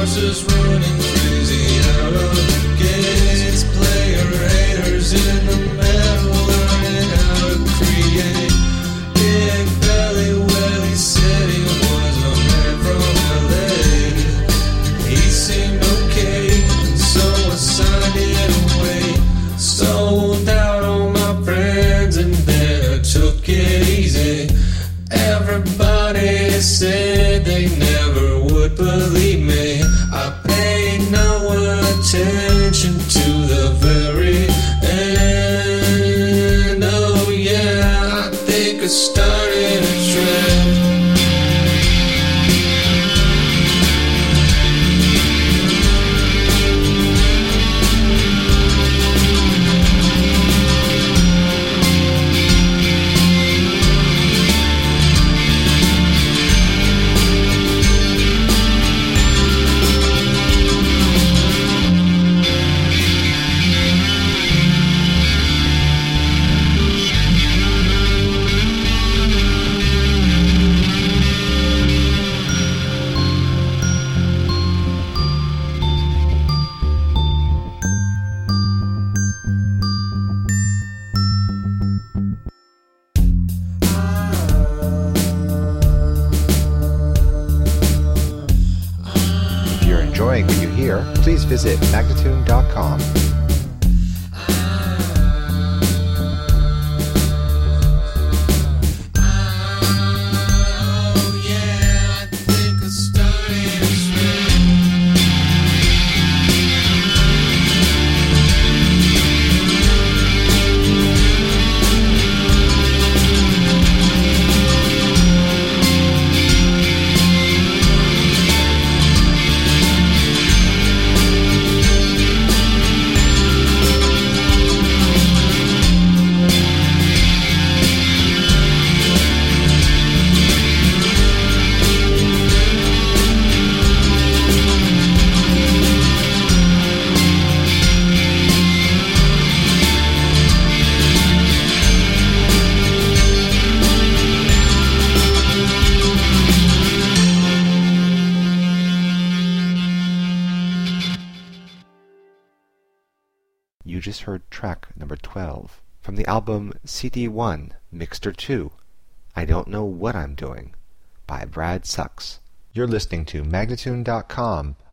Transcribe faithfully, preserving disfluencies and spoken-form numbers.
horses running crazy out of the gates. Player haters in the middle, learning how to create. Big belly Willie said he was a man from L A. He seemed okay, so I signed it away. Sold out on my friends and then I took it easy. Everybody said they never would believe me. I paid no attention to the very end. Oh yeah, I think I started a trend. Enjoying what you hear, please visit magnatune dot com. You just heard track number twelve from the album C D one, Mixter two, I Don't Know What I'm Doing, by Brad Sucks. You're listening to magnatune dot com,